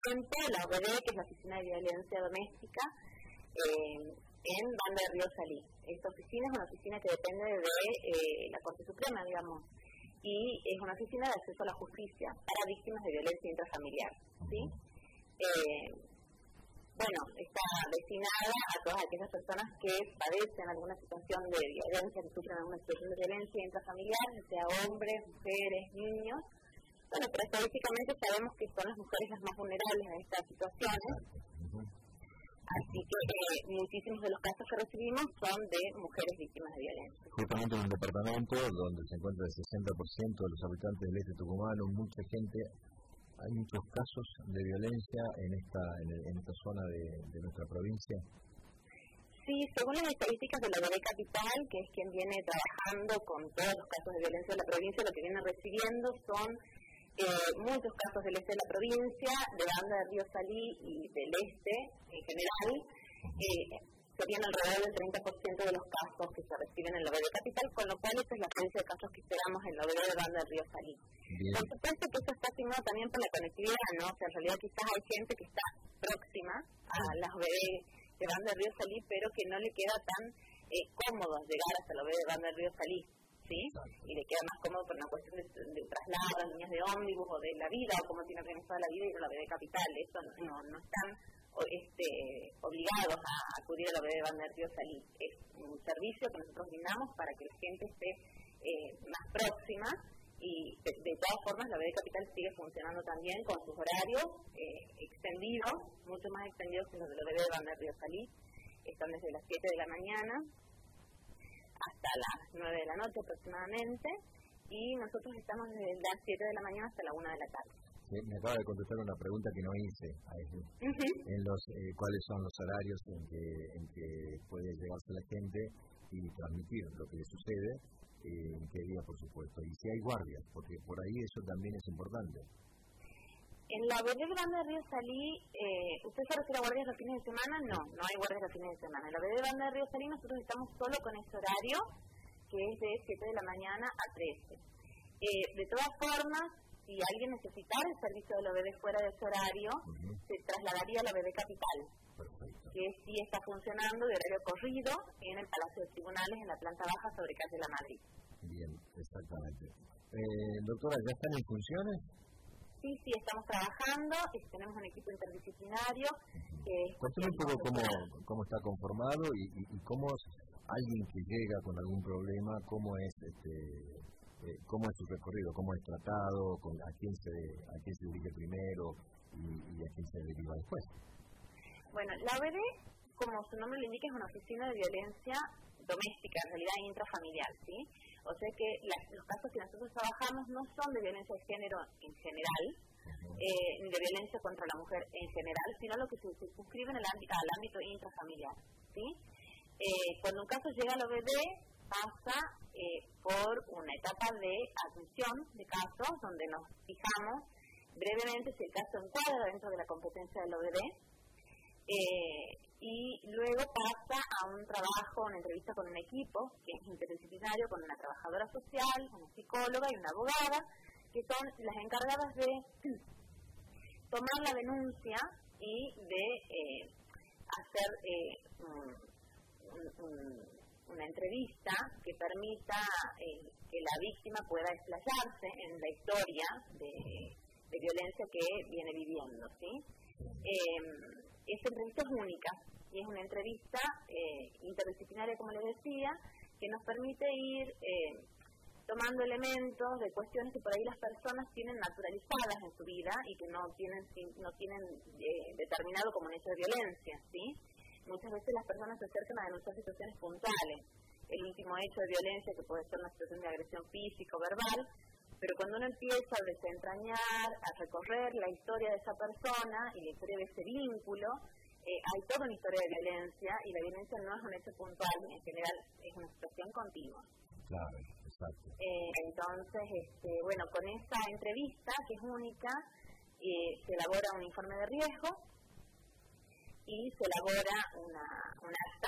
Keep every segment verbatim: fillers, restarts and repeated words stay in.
presente la O B D, que es la Oficina de Violencia Doméstica, eh, en Banda de Río Salí. Esta oficina es una oficina que depende de eh, la Corte Suprema, digamos, y es una oficina de acceso a la justicia para víctimas de violencia intrafamiliar, ¿sí? Eh, bueno, está destinada a todas aquellas personas que padecen alguna situación de violencia, que sufren alguna situación de violencia intrafamiliar, sea hombres, mujeres, niños. Bueno, pero estadísticamente sabemos que son las mujeres las más vulnerables a estas situaciones. Así que eh, muchísimos de los casos que recibimos son de mujeres víctimas de violencia. Justamente en un departamento donde se encuentra el sesenta por ciento de los habitantes del este tucumano, mucha gente, hay muchos casos de violencia en esta en, en esta zona de, de nuestra provincia. Sí, según las estadísticas de la O B D Capital, que es quien viene trabajando con todos los casos de violencia de la provincia, lo que viene recibiendo son eh, muchos casos del este de la provincia, de Banda de Río Salí y del este en general. Eh, serían alrededor del treinta por ciento de los casos que se reciben en la O B D Capital, con lo cual esa es la frecuencia de casos que esperamos en la O B D de Banda de Río Salí. Bien. Por supuesto que eso está asignado también por la conectividad, ¿no? O sea, en realidad quizás hay gente que está próxima a las O B D de Banda de Río Salí, pero que no le queda tan eh, cómodo llegar hasta la O B D de Banda de Río Salí, ¿sí? Y le queda más cómodo por una cuestión de, de traslado, líneas de ómnibus o de la vida, o cómo tiene organizada la vida y la O B D Capital. Eso no, no, no están o, este, obligados a acudir a la O B D de Banda de Río Salí. Es un servicio que nosotros brindamos para que la gente esté eh, más próxima, y de, de todas formas la O B D Capital sigue funcionando también con sus horarios eh, extendidos, mucho más extendidos que los de la O B D de Banda de Río Salí. Están desde las siete de la mañana hasta las nueve de la noche aproximadamente, y nosotros estamos desde las siete de la mañana hasta la una de la tarde. Sí, me acaba de contestar una pregunta que no hice a eso. Uh-huh. En los eh, cuáles son los horarios en que, en que puede llegarse la gente y transmitir lo que le sucede, eh, en qué día, por supuesto, y si hay guardias, porque por ahí eso también es importante. En la O B D de Banda de Río Salí, eh, ¿usted se refiere a guardias los fines de semana? No, no hay guardias los fines de semana. En la O B D de Banda de Río Salí nosotros estamos solo con ese horario, que es de siete de la mañana a trece. Eh, de todas formas, si alguien necesitara el servicio de la O B D fuera de ese horario, uh-huh, se trasladaría a la O B D Capital. Perfecto. Que sí está funcionando de horario corrido en el Palacio de Tribunales, en la planta baja sobre calle La Madrid. Bien, exactamente. Eh, doctora, ¿ya están en funciones? Sí, sí, estamos trabajando, tenemos un equipo interdisciplinario. Uh-huh. Cuéntame un poco cómo, cómo está conformado y, y, y cómo alguien que llega con algún problema, cómo es este eh, cómo es su recorrido, cómo es tratado, con, a quién se a quién se dirige primero y, y a quién se deriva después. Bueno, la O B D, como su nombre le indica, es una oficina de violencia doméstica, en realidad intrafamiliar, ¿sí? O sea que las, los casos que nosotros trabajamos no son de violencia de género en general, uh-huh, eh, ni de violencia contra la mujer en general, sino lo que se circunscribe en el ámbito, al ámbito intrafamiliar, ¿sí? Eh, cuando un caso llega a la O B D, pasa eh, por una etapa de admisión de casos, donde nos fijamos brevemente si el caso encuadra dentro de la competencia de la O B D, eh, y luego pasa a un trabajo, una entrevista con un equipo que es interdisciplinario, con una trabajadora social, una psicóloga y una abogada, que son las encargadas de tomar la denuncia y de eh, hacer eh, un, un, una entrevista que permita eh, que la víctima pueda explayarse en la historia de, de violencia que viene viviendo, ¿sí? Eh, esta entrevista es única y es una entrevista eh, interdisciplinaria, como les decía, que nos permite ir eh, tomando elementos de cuestiones que por ahí las personas tienen naturalizadas en su vida y que no tienen no tienen eh, determinado como un hecho de violencia, ¿sí? Muchas veces las personas se acercan a denunciar situaciones puntuales, el último hecho de violencia que puede ser una situación de agresión física o verbal, pero cuando uno empieza a desentrañar, a recorrer la historia de esa persona y la historia de ese vínculo, eh, hay toda una historia de violencia, y la violencia no es un hecho puntual, en general es una situación continua. Claro, exacto. Eh, entonces, este, bueno, con esa entrevista, que es única, eh, se elabora un informe de riesgo y se elabora una, una acta,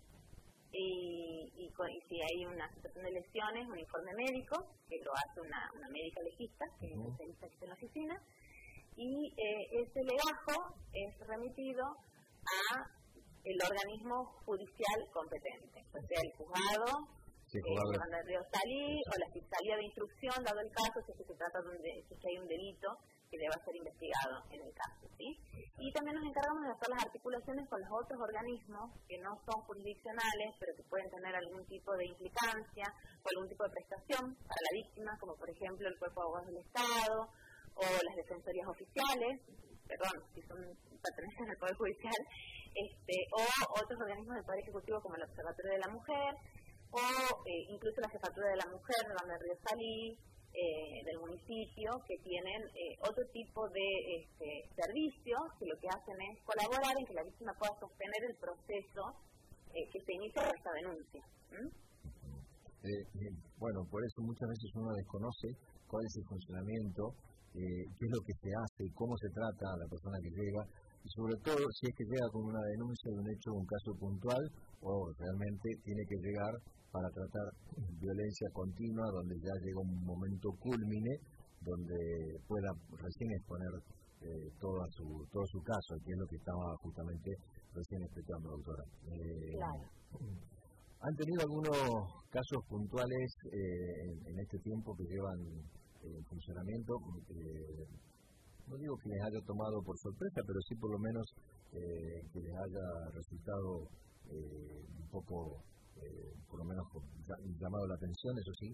y, y, con, y si hay una situación de lesiones, un informe médico, que lo hace una, una médica legista, que es especialista que está en la oficina, y eh, ese legajo es remitido a el organismo judicial competente, o sea, el juzgado, sí, juzgado. Eh, de Río Salí, o la Fiscalía de Instrucción, dado el caso, si es que se trata de, un de, si es que hay un delito que deba ser investigado en el caso, ¿sí? Y también nos encargamos de hacer las articulaciones con los otros organismos que no son jurisdiccionales, pero que pueden tener algún tipo de implicancia o algún tipo de prestación para la víctima, como por ejemplo el Cuerpo de Abogados del Estado, o las defensorías oficiales, perdón, si son pertenecen al Poder Judicial, este, o otros organismos del Poder Ejecutivo como el Observatorio de la Mujer, o eh, incluso la Jefatura de la Mujer de Banda de Río Salí, eh, del municipio, que tienen eh, otro tipo de este, servicios que lo que hacen es colaborar en que la víctima pueda sostener el proceso eh, que se inicia con esta denuncia. ¿Mm? Eh, eh, bueno, por eso muchas veces uno desconoce cuál es el funcionamiento, Eh, qué es lo que se hace, cómo se trata a la persona que llega, y sobre todo si es que llega con una denuncia de un hecho, de un caso puntual, o realmente tiene que llegar para tratar violencia continua, donde ya llega un momento cúlmine, donde pueda recién exponer eh, todo, su, todo su caso, que es lo que estaba justamente recién explicando, doctora. Eh, claro. ¿Han tenido algunos casos puntuales eh, en, en este tiempo que llevan en funcionamiento, eh, no digo que les haya tomado por sorpresa, pero sí por lo menos eh, que les haya resultado eh, un poco, eh, por lo menos llamado la atención, eso sí?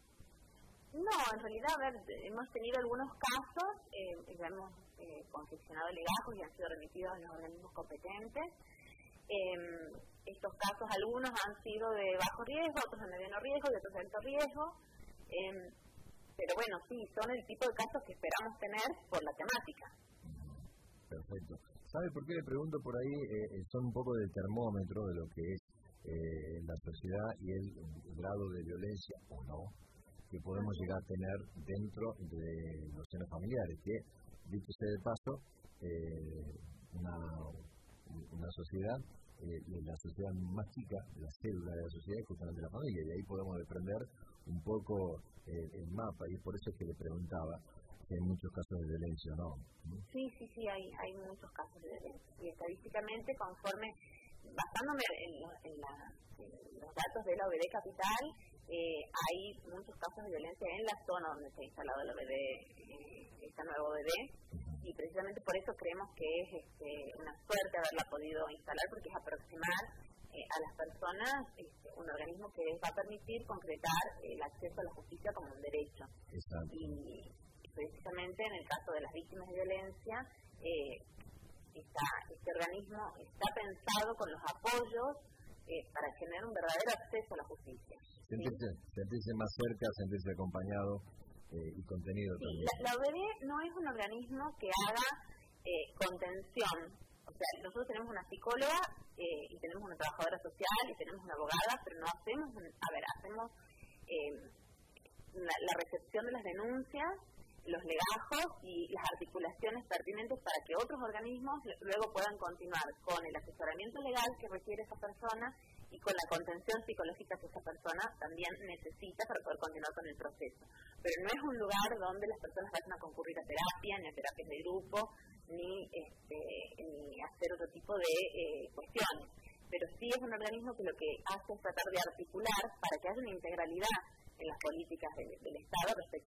No, en realidad, a ver, hemos tenido algunos casos, eh, ya hemos eh, confeccionado legajos y han sido remitidos a los organismos competentes. Eh, estos casos, algunos han sido de bajo riesgo, otros de mediano riesgo y otros de alto riesgo. Eh, Pero bueno, sí, son el tipo de casos que esperamos tener por la temática. Perfecto. ¿Sabe por qué le pregunto por ahí? Eh, son un poco del termómetro de lo que es eh, la sociedad y el, el grado de violencia o no que podemos llegar a tener dentro de los senos familiares, que, dicho sea de paso, eh, una, una sociedad, eh, la sociedad más chica, la célula de la sociedad es justamente la familia, y de ahí podemos desprender un poco eh, el mapa, y es por eso que le preguntaba si hay muchos casos de violencia o no. Sí, sí, sí, hay, hay muchos casos de violencia, y estadísticamente, conforme, basándome en, lo, en, la, en los datos de la O B D Capital, eh, hay muchos casos de violencia en la zona donde se ha instalado la O B D, eh, esta nueva O B D, y precisamente por eso creemos que es este, una suerte haberla podido instalar, porque es aproximar eh, a las personas este, un organismo que les va a permitir concretar eh, el acceso a la justicia como un derecho. Exacto. Y, y precisamente en el caso de las víctimas de violencia, eh, está, este organismo está pensado con los apoyos eh, para generar un verdadero acceso a la justicia. Sentirse, ¿sí? sentirse más cerca, sentirse acompañado eh, y contenido sí, también. La, la O B D no es un organismo que haga eh, contención. O sea, nosotros tenemos una psicóloga eh, y tenemos una trabajadora social y tenemos una abogada, pero no hacemos, a ver, hacemos eh, la, la recepción de las denuncias, los legajos y las articulaciones pertinentes para que otros organismos luego puedan continuar con el asesoramiento legal que requiere esa persona y con la contención psicológica que esa persona también necesita para poder continuar con el proceso. Pero no es un lugar donde las personas vayan a concurrir a terapia, ni a terapias de grupo, ni, este, ni hacer otro tipo de eh, cuestiones. Pero sí es un organismo que lo que hace es tratar de articular para que haya una integralidad en las políticas de, del Estado respecto